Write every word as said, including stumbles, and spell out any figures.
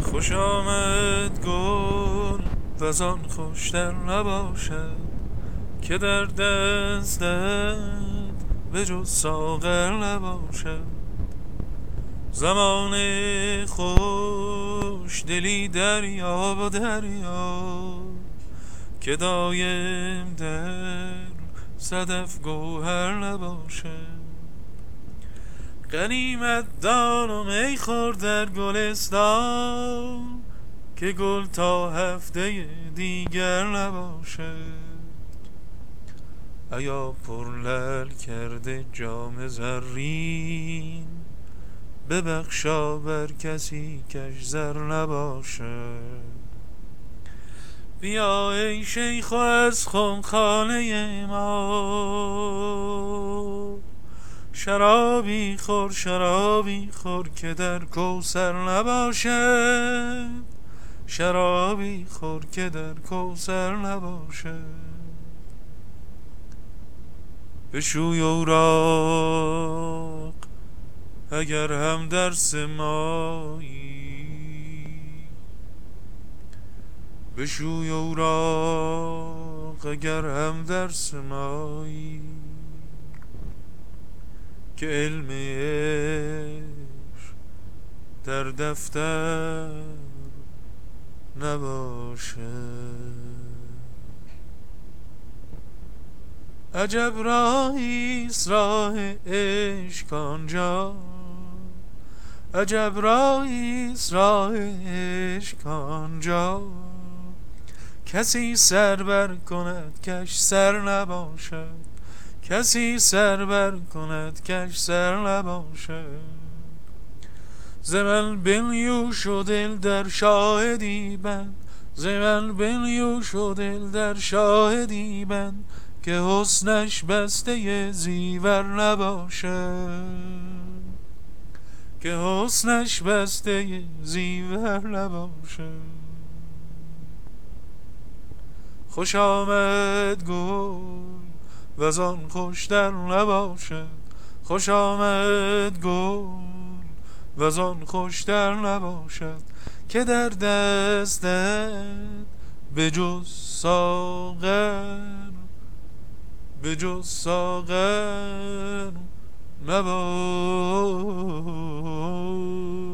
خوش آمد گل وزان خوشتر نباشد که در دستت به جز ساغر نباشد. زمان خوش دلی دریا و دریا که دایم در صدف گوهر نباشد. غنیمت دار و می خور در گلستان که گل تا هفته دیگر نباشد. ایا پرلعل کرده جام زرین ببخشا بر کسی کش زر نباشد. بیا ای شیخ و از خمخانه ما شرابی خور شرابی خور که در کوثر نباشد. شرابی خور که در کوثر نباشد. بشوی اوراق اگر هم درس مایی بشوی اوراق اگر هم درس مایی که علم عشق در دفتر نباشد. عجب راهیست راه عشق آنجا عجب راهیست راه عشق آنجا کسی سر بر کند کش سر نباشد. کسی سر بر کند کش سر نباشد. ز من بنیوش و دل در شاهدی بند ز من بنیوش و دل در شاهدی بند که حسنش بسته زیور نباشد. که حسنش بسته زیور نباشد. خوش آمد گل وزان خوشتر نباشد. خوش آمد گل وزان خوشتر نباشد که در دستت به جز ساغر به جز ساغر نباشد.